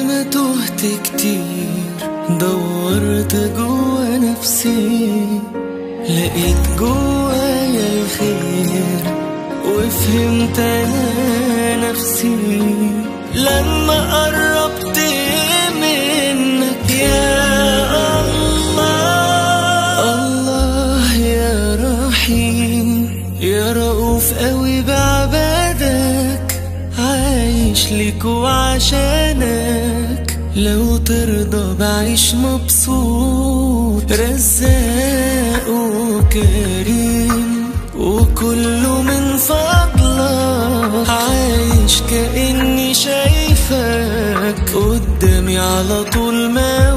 ما تهت كتير دورت جوا نفسي، لقيت جوايا الخير وفهمت انا نفسي لما قربت منك يا الله. الله يا رحيم يا رؤوف قوي بعبادك، عايش ليك وعشانك، لو ترضى بعيش مبسوط، رزاق وكريم وكله من فضلك، عايش كأني شايفك قدامي على طول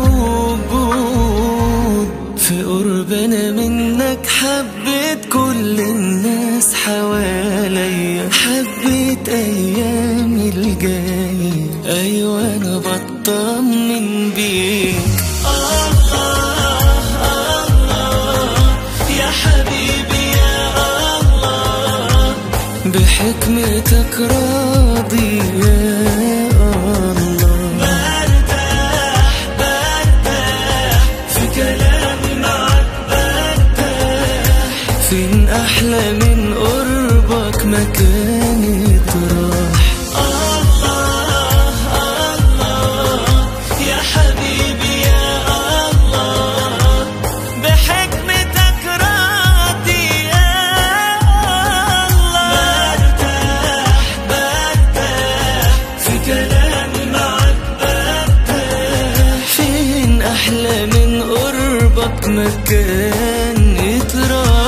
موجود، في قربنا منك حبيت كل الناس حواليا، حبيت ايامي الجاية، ايوه انا بطمن بيك. الله الله يا حبيبي يا الله، بحكمتك راضي يا الله، برتاح في كلامي معك، برتاح فين احلى من قربك مكاني تروح. الله الله يا حبيبي يا الله، بحكمتك راضي يا الله، برتاح في كلامي معك، برتاح فين احلى من قربك مكان يتراح.